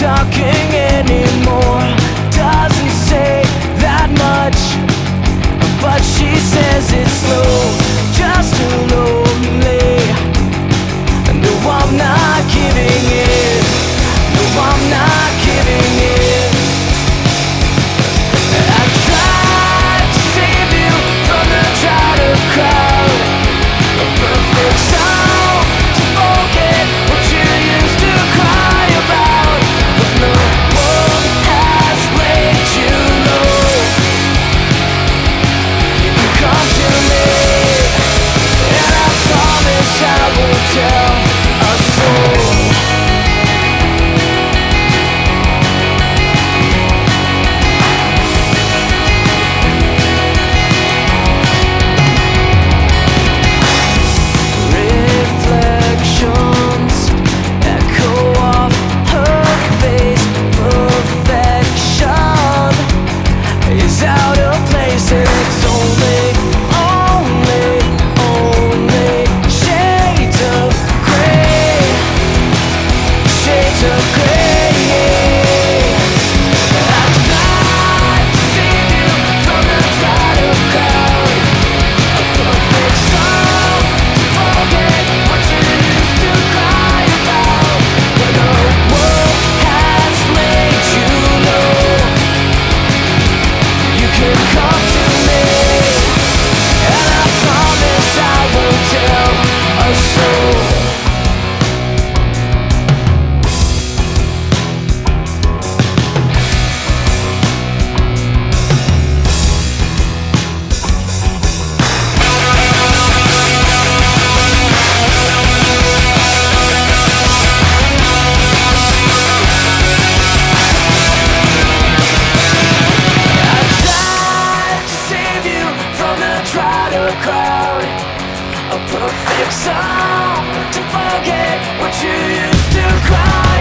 talking anymore. Doesn't say that much, but she says it's slow, just too lonely. No, I'm not giving in. No, I'm not giving in. I tried to save you from the crowded crowd, a perfect song to forget what you used to cry about. But no one has laid you low. You can come to me, and I promise I will tell a soul. Reflections echo off her face. Perfection is out of place, and it's only shades of gray, shades of gray. I tried to save you from the crowded crowd, a perfect song to forget what you used to cry about. But the world has laid you low. You can come to me, and I promise I will tell a soul. I tried to save you from the crowded crowd, a perfect song to forget what you used to cry